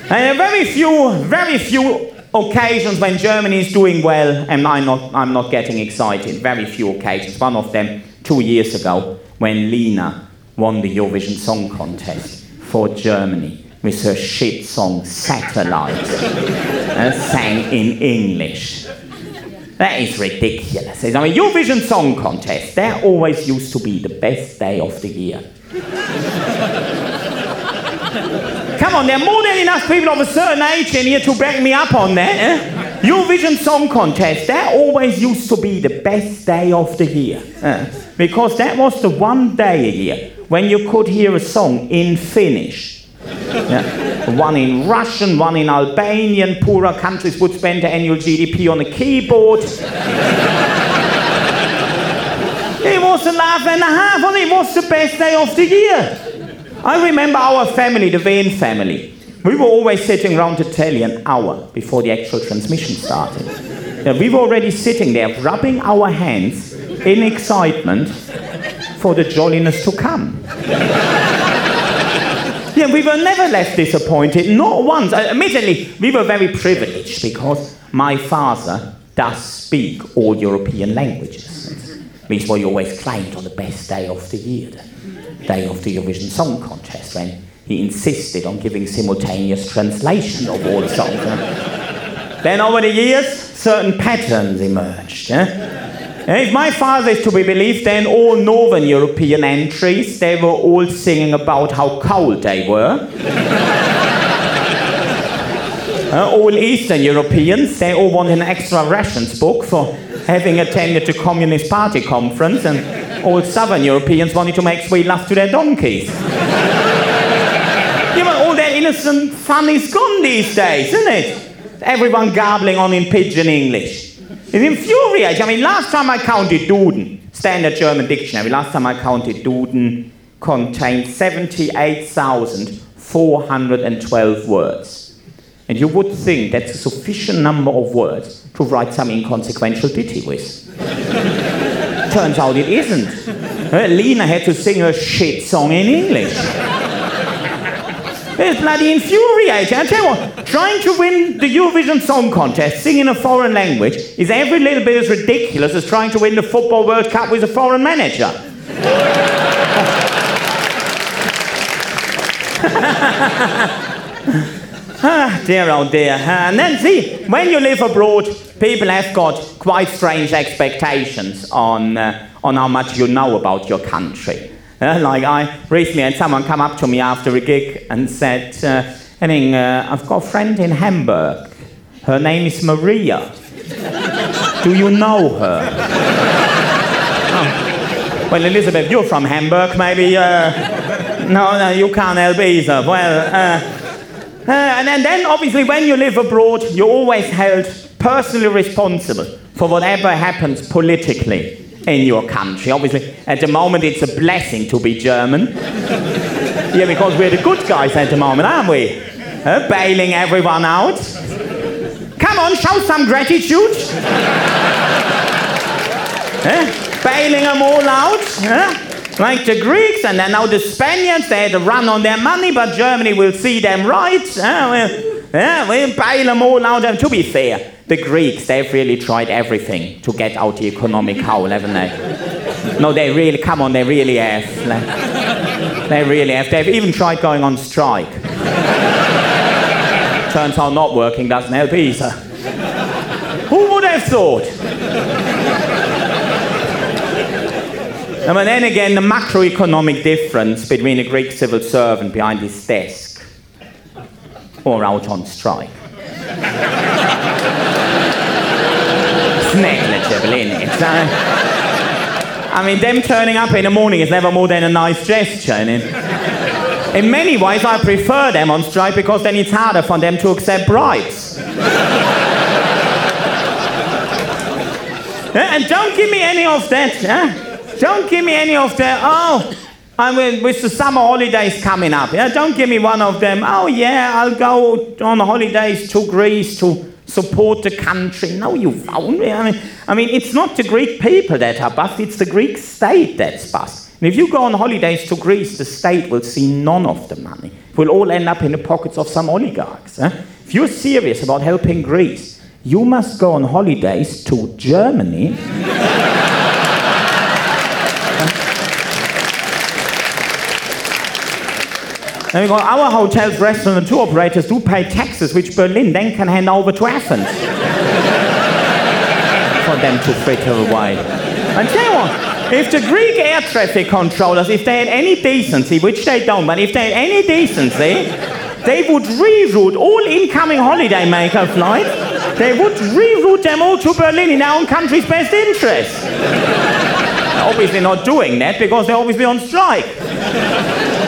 And very few occasions when Germany is doing well, and I'm not getting excited. Very few occasions. One of them 2 years ago, when Lena won the Eurovision Song Contest for Germany with her shit song Satellite, sang in English. That is ridiculous. I mean, Eurovision Song Contest, that always used to be the best day of the year. Come on, there are more than enough people of a certain age in here to back me up on that. Eurovision Song Contest, that always used to be the best day of the year. Because that was the one day a year when you could hear a song in Finnish. One in Russian, one in Albanian. Poorer countries would spend their annual GDP on a keyboard. It was a laugh and a half, and it was the best day of the year. I remember our family, the Vane family. We were always sitting around the telly an hour before the actual transmission started. We were already sitting there, rubbing our hands in excitement for the jolliness to come. We were never left disappointed, not once. Admittedly, we were very privileged because my father does speak all European languages. Which was always claimed on the best day of the year, the day of the Eurovision Song Contest, when he insisted on giving simultaneous translation of all the songs. Then over the years, certain patterns emerged. If my father is to be believed, then all Northern European entries, they were all singing about how cold they were. All Eastern Europeans, they all wanted an extra rations book for having attended the Communist Party conference, and all Southern Europeans wanted to make sweet love to their donkeys. All their innocent fun is gone these days, isn't it? Everyone garbling on in pidgin English. It's infuriating. I mean, last time I counted Duden, Standard German Dictionary, last time I counted Duden contained 78,412 words. And you would think that's a sufficient number of words to write some inconsequential ditty with. Turns out it isn't. Lena had to sing her shit song in English. It's bloody infuriating. I tell you what, trying to win the Eurovision Song Contest singing a foreign language is every little bit as ridiculous as trying to win the Football World Cup with a foreign manager. Dear, oh dear. And then see, when you live abroad, people have got quite strange expectations on how much you know about your country. Like I recently had someone come up to me after a gig and said, I've got a friend in Hamburg. Her name is Maria. Do you know her? Oh. Well, Elizabeth, you're from Hamburg, maybe. No, you can't help either. Well, and then obviously when you live abroad, you're always held personally responsible for whatever happens politically in your country. Obviously, at the moment, it's a blessing to be German. Because we're the good guys at the moment, aren't we? Bailing everyone out. Come on, show some gratitude. Bailing them all out. Like the Greeks, and then now the Spaniards, they had a run on their money, but Germany will see them right. We'll bail them all out. And to be fair, the Greeks, they've really tried everything to get out the economic hole, haven't they? No, they really, come on, they really have. They really have. They've even tried going on strike. Turns out not working doesn't help either. Who would have thought? But then again, the macroeconomic difference between a Greek civil servant behind his desk or out on strike. It's negligible, isn't it? I mean, them turning up in the morning is never more than a nice gesture. In many ways, I prefer them on strike because then it's harder for them to accept bribes. And don't give me any of that. Don't give me any of that, with the summer holidays coming up. Don't give me one of them, I'll go on holidays to Greece to support the country. No, you won't. I mean, it's not the Greek people that are bust, it's the Greek state that's bust. And if you go on holidays to Greece, the state will see none of the money. It will all end up in the pockets of some oligarchs. If you're serious about helping Greece, you must go on holidays to Germany. And we go, our hotels, restaurants, and tour operators do pay taxes, which Berlin then can hand over to Athens for them to fritter away. And tell you what, if the Greek air traffic controllers, if they had any decency, which they don't, but if they had any decency, they would reroute all incoming holidaymaker flights. They would reroute them all to Berlin in our own country's best interest. They're obviously not doing that because they're obviously on strike.